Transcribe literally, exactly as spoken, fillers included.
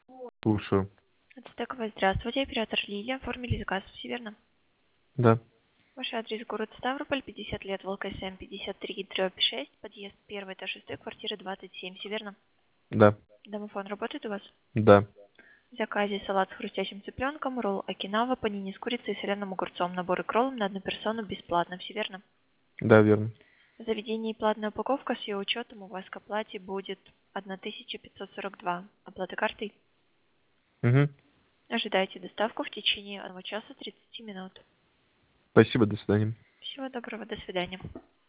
Слушаю. Ацтековая, здравствуйте. Оператор Лилия. Оформили заказ, все верно? Да. Ваш адрес город Ставрополь, пятьдесят лет, ВЛКСМ пятьдесят три дробь шесть, подъезд первый, этаж шестой, квартира двадцать семь, все верно? Да. Домофон работает у вас? Да. В заказе салат с хрустящим цыпленком, ролл окинава, панини с курицей и соленым огурцом, набор и кроллом на одну персону бесплатно, все верно? Да, верно. В заведении платная упаковка, с ее учетом у вас к оплате будет тысяча пятьсот сорок два. Оплата картой? Угу. Ожидайте доставку в течение одного часа тридцати минут. Спасибо, до свидания. Всего доброго, до свидания.